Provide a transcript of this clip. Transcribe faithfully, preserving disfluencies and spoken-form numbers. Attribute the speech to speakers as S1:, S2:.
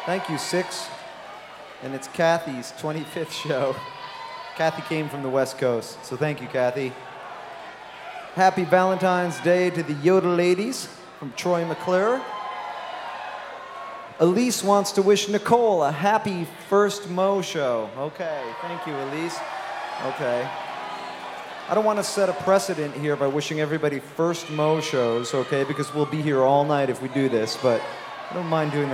S1: Thank you, Six. And it's Kathy's twenty-fifth show. Kathy came from the West Coast, so thank you, Kathy. Happy Valentine's Day to the Yoda ladies from Troy McClure. Elise wants to wish Nicole a happy first Mo show. Okay, thank you, Elise. Okay. I don't want to set a precedent here by wishing everybody first Mo shows, okay, because we'll be here all night if we do this, but I don't mind doing